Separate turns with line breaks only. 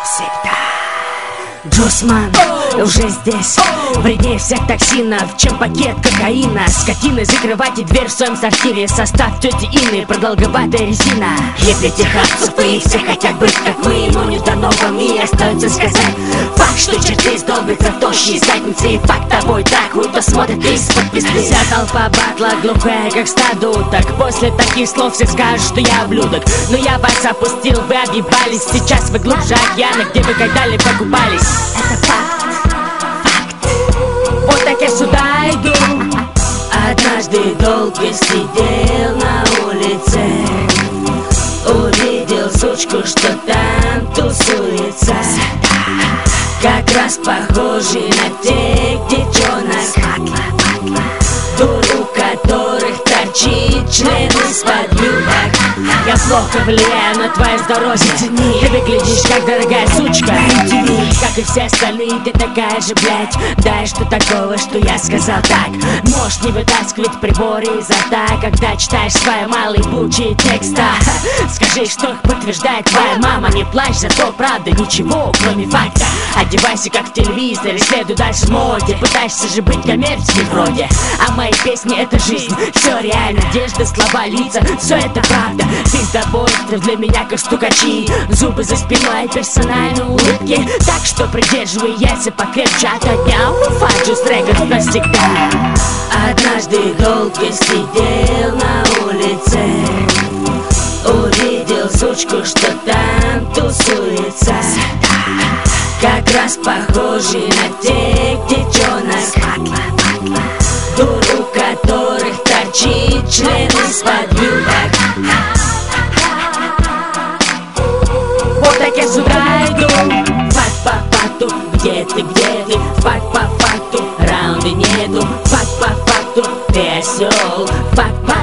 всегда. Джусман уже здесь, вреднее всех токсинов, чем пакет кокаина. Скотины, закрывайте дверь в своем сортире. Состав тети Инны, продолговатая резина. Ебите хапцев, и все хотят быть как мы, но не до новом. И остается сказать факт, что черты сдолбятся в тощие задницы. И факт тобой так, будто смотрит из-под пизды. Вся толпа батла глухая, как стадо уток. После таких слов все скажут, что я ублюдок. Но я вас опустил, вы объебались. Сейчас вы глубже океана, где вы когда-либо купались. Это факт, факт. Вот так я сюда иду. Однажды долго сидел на улице, увидел сучку, что там тусуется. Как раз похожий на тех девчонок, дуру которых торчит член из-под юбок. Я плохо влияю на твое здоровье. Ты выглядишь как дорогая сучка. Как и все остальные, ты такая же, блядь. Да и что такого, что я сказал так? Можешь не вытаскивать приборы изо рта, когда читаешь свои малые бучие текста. Скажи, что их подтверждает твоя мама. Не плачь, зато правда ничего, кроме факта. Одевайся как в телевизоре, следуй дальше в моде. Пытаешься же быть коммерческим вроде. А мои песни это жизнь, все реально. Одежда, слова, лица, все это правда. Пиздобольство для меня как стукачи. Зубы за спиной, персональные улыбки. Так что придерживай яйца покрепче. Ото дня фаджу с рекорд навсегда. Однажды долго сидел на улице, увидел сучку, что там тусуется. Как раз похожий на тех девчонок, дуру которых торчит член из-под юбок. Вот так я сюда иду. Факт по факту, где ты, факт по факту, раунда нету. Факт по факту, ты осел. Факт по